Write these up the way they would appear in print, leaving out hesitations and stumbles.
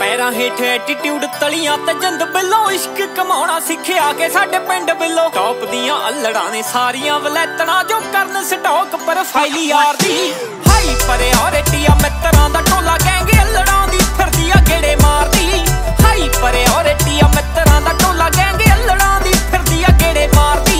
पैरां हेठ एटीट्यूड तलियां ते जिंद बिल्लों इश्क कमाउणा सिक्खिया के साडे पिंड बिल्लों टॉप दियां अल्लड़ां ने सारियां वलैतणां जो करन स्टॉक प्रोफाइल यार दी हाई प्रायोरिटी मित्तरां दा टोला गैंग अल्लड़ां दी फिरदी आ गेड़े मारदी हाई प्रायोरिटी मित्तरां दा टोला गैंग अल्लड़ां दी फिरदी आ गेड़े मारदी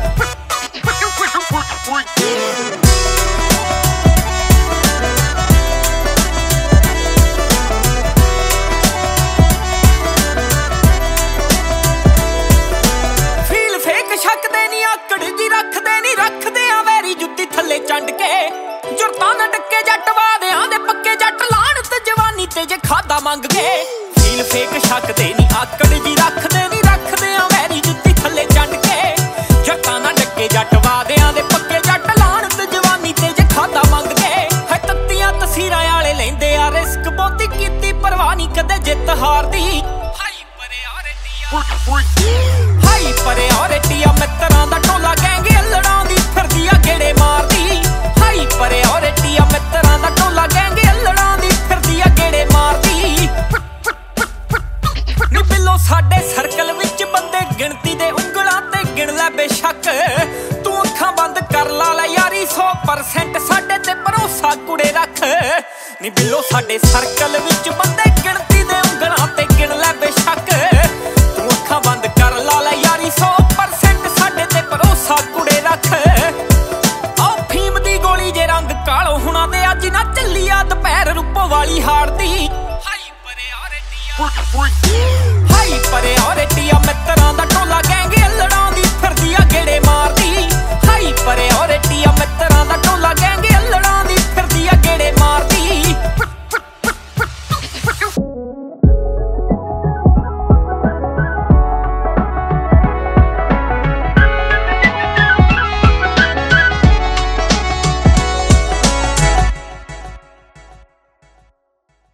चंड के जुरतां ना डके जट वादियां दे पक्के जट लाणत जवानी ते जे खादा मंग के फील फेक शक दे नी आकड़ जी रखदे आ वैरी जुत्ती थल्ले चंड के जुरतां ना डके जट वादियां दे पक्के जट लाणत जवानी ते जे खादा मंग के है तत्तियां तसीरां वाले लैंदे आ रिस्क बहुती कीती परवाह नहीं कदे जित हार दी हाई प्रायोरिटी मित्तरां दा टोला गैंग अल्लड़ां दी फिरदी आ गेड़े मारदी हाई प्रायोरिटी मित्तरां दा टोला गैंग अल्लड़ां दी फिरदी आ गेड़े मारदी नी बिल्लो साडे सर्कल विच बंदे गिणती दे उंगलां ते गिण लै बेशक तू अखां बंद कर ला यारी 100% साडे ते भरोसा कुड़े रख नी बिल्लो साडे सर्कल विच बंदे गिणती दे उंगलां ते गिण लै बेशक तू अखां बंद कर ला यारी 100% साडे ते भरोसा कुड़े रख फीम दी गोली जे रंग कालो हुणा दे अज ना चली आ दुपहर रूपो वाली हार दी हाई प्रायोरिटी